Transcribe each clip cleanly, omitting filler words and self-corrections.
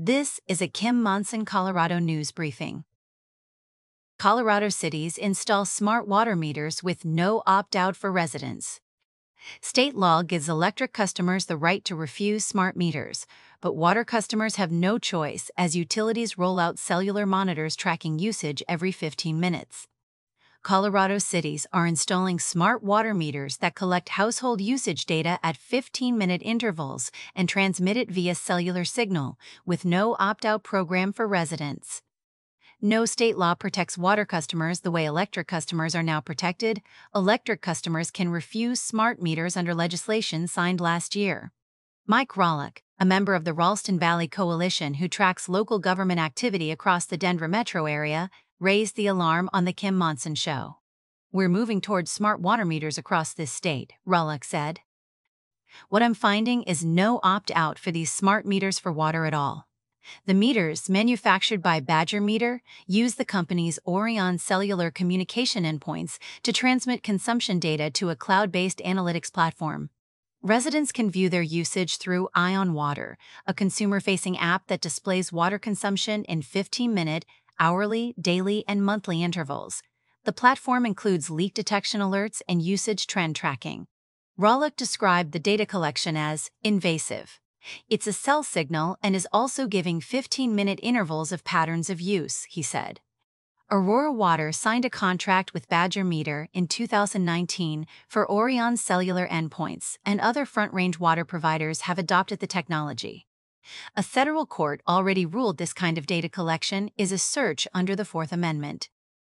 This is a Kim Monson, Colorado news briefing. Colorado cities install smart water meters with no opt-out for residents. State law gives electric customers the right to refuse smart meters, but water customers have no choice as utilities roll out cellular monitors tracking usage every 15 minutes. Colorado cities are installing smart water meters that collect household usage data at 15-minute intervals and transmit it via cellular signal, with no opt-out program for residents. No state law protects water customers the way electric customers are now protected. Electric customers can refuse smart meters under legislation signed last year. Mike Rawlik, a member of the Ralston Valley Coalition who tracks local government activity across the Denver metro area, raised the alarm on The Kim Monson Show. "We're moving towards smart water meters across this state," Rawlik said. "What I'm finding is no opt-out for these smart meters for water at all. The meters, manufactured by Badger Meter, use the company's Orion cellular communication endpoints to transmit consumption data to a cloud-based analytics platform. Residents can view their usage through Ion Water, a consumer-facing app that displays water consumption in 15-minute, hourly, daily, and monthly intervals. The platform includes leak detection alerts and usage trend tracking." Rawlik described the data collection as invasive. "It's a cell signal and is also giving 15-minute intervals of patterns of use," he said. Aurora Water signed a contract with Badger Meter in 2019 for Orion cellular endpoints, and other front-range water providers have adopted the technology. A federal court already ruled this kind of data collection is a search under the Fourth Amendment.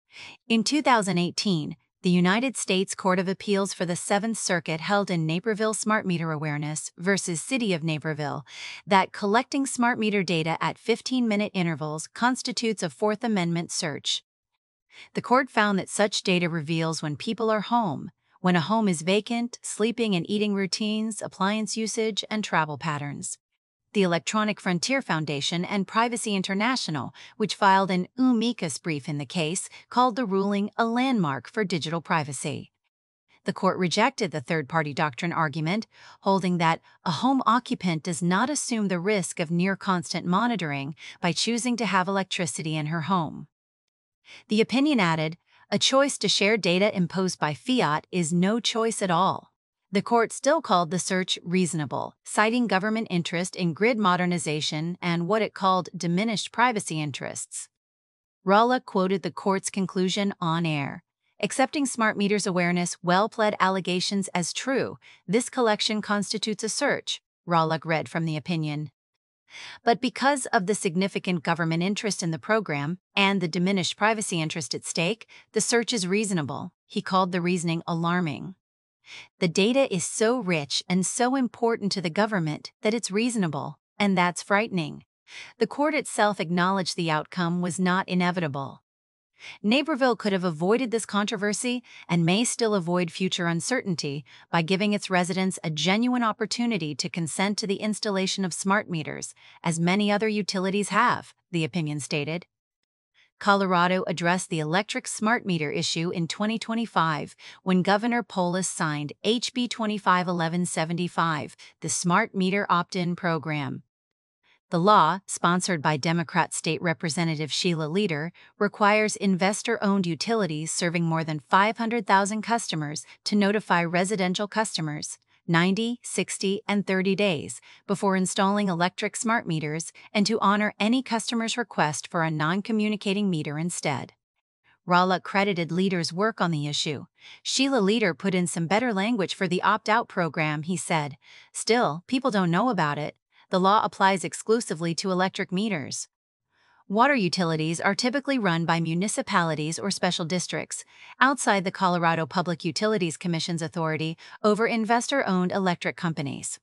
In 2018, the United States Court of Appeals for the Seventh Circuit held in Naperville Smart Meter Awareness versus City of Naperville that collecting smart meter data at 15-minute intervals constitutes a Fourth Amendment search. The court found that such data reveals when people are home, when a home is vacant, sleeping and eating routines, appliance usage, and travel patterns. The Electronic Frontier Foundation and Privacy International, which filed an amicus brief in the case, called the ruling a landmark for digital privacy. The court rejected the third-party doctrine argument, holding that a home occupant does not assume the risk of near-constant monitoring by choosing to have electricity in her home. The opinion added, "A choice to share data imposed by fiat is no choice at all." The court still called the search reasonable, citing government interest in grid modernization and what it called diminished privacy interests. Rawlik quoted the court's conclusion on air. "Accepting smart meters awareness well-pled allegations as true, this collection constitutes a search," Rawlik read from the opinion. "But because of the significant government interest in the program and the diminished privacy interest at stake, the search is reasonable," he called the reasoning alarming. "The data is so rich and so important to the government that it's reasonable, and that's frightening." The court itself acknowledged the outcome was not inevitable. Naperville could have avoided this controversy and may still avoid future uncertainty by giving its residents a genuine opportunity to consent to the installation of smart meters, as many other utilities have, the opinion stated. Colorado addressed the electric smart meter issue in 2025 when Governor Polis signed HB 251175, the Smart Meter Opt-in Program. The law, sponsored by Democrat State Representative Sheila Leader, requires investor-owned utilities serving more than 500,000 customers to notify residential customers 90, 60, and 30 days before installing electric smart meters and to honor any customer's request for a non-communicating meter instead. Rawlik credited Leader's work on the issue. "Sheila Leader put in some better language for the opt-out program," he said. "Still, people don't know about it. The law applies exclusively to electric meters." Water utilities are typically run by municipalities or special districts, outside the Colorado Public Utilities Commission's authority over investor-owned electric companies.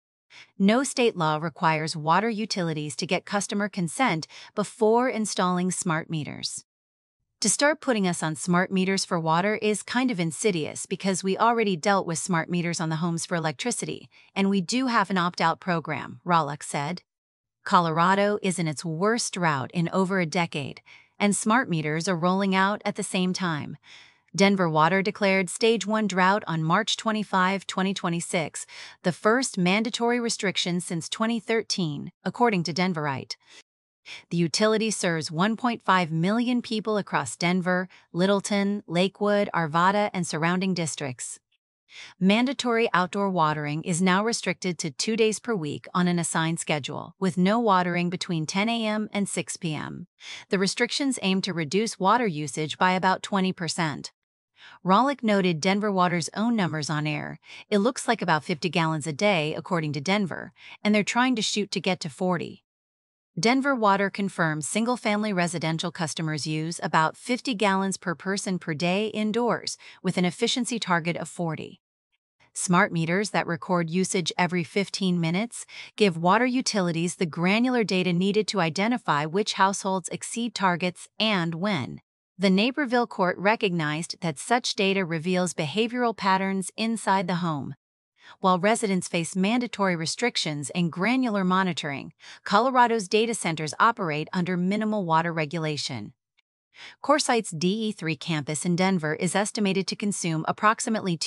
No state law requires water utilities to get customer consent before installing smart meters. To start putting us on smart meters for water is kind of insidious because we already dealt with smart meters on the homes for electricity, and we do have an opt-out program, Rawlik said. Colorado is in its worst drought in over a decade, and smart meters are rolling out at the same time. Denver Water declared Stage 1 drought on March 25, 2026, the first mandatory restriction since 2013, according to Denverite. The utility serves 1.5 million people across Denver, Littleton, Lakewood, Arvada, and surrounding districts. Mandatory outdoor watering is now restricted to 2 days per week on an assigned schedule, with no watering between 10 a.m. and 6 p.m. The restrictions aim to reduce water usage by about 20%. Rawlik noted Denver Water's own numbers on air. It looks like about 50 gallons a day, according to Denver, and they're trying to shoot to get to 40. Denver Water confirms single-family residential customers use about 50 gallons per person per day indoors, with an efficiency target of 40. Smart meters that record usage every 15 minutes give water utilities the granular data needed to identify which households exceed targets and when. The Naperville court recognized that such data reveals behavioral patterns inside the home. While residents face mandatory restrictions and granular monitoring, Colorado's data centers operate under minimal water regulation. CoreSite's DE3 campus in Denver is estimated to consume approximately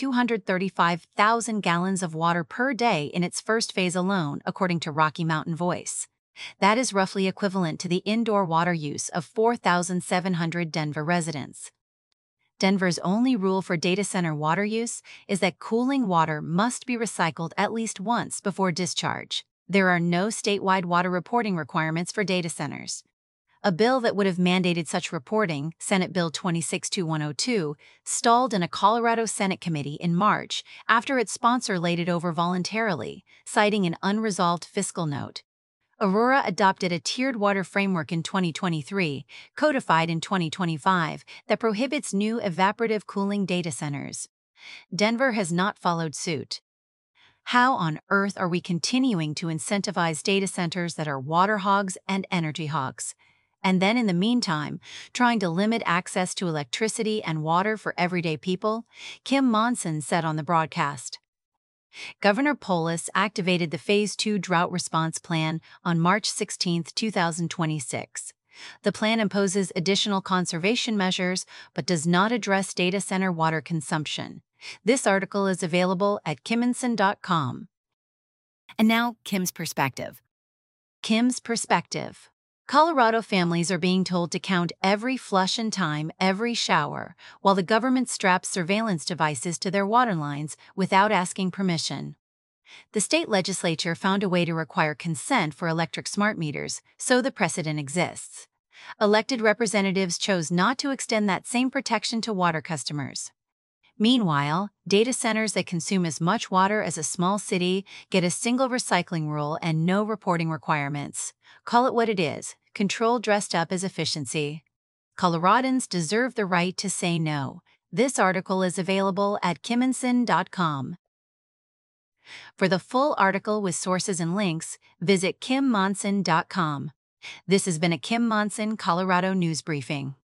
235,000 gallons of water per day in its first phase alone, according to Rocky Mountain Voice. That is roughly equivalent to the indoor water use of 4,700 Denver residents. Denver's only rule for data center water use is that cooling water must be recycled at least once before discharge. There are no statewide water reporting requirements for data centers. A bill that would have mandated such reporting, Senate Bill 262102, stalled in a Colorado Senate committee in March after its sponsor laid it over voluntarily, citing an unresolved fiscal note. Aurora adopted a tiered water framework in 2023, codified in 2025, that prohibits new evaporative cooling data centers. Denver has not followed suit. How on earth are we continuing to incentivize data centers that are water hogs and energy hogs? And then in the meantime, trying to limit access to electricity and water for everyday people? Kim Monson said on the broadcast. Governor Polis activated the Phase 2 drought response plan on March 16, 2026. The plan imposes additional conservation measures but does not address data center water consumption. This article is available at kimmonson.com. And now, Kim's perspective. Kim's perspective. Colorado families are being told to count every flush and time every shower, while the government straps surveillance devices to their water lines without asking permission. The state legislature found a way to require consent for electric smart meters, so the precedent exists. Elected representatives chose not to extend that same protection to water customers. Meanwhile, data centers that consume as much water as a small city get a single recycling rule and no reporting requirements. Call it what it is, control dressed up as efficiency. Coloradans deserve the right to say no. This article is available at kimmonson.com. For the full article with sources and links, visit kimmonson.com. This has been a Kim Monson Colorado News Briefing.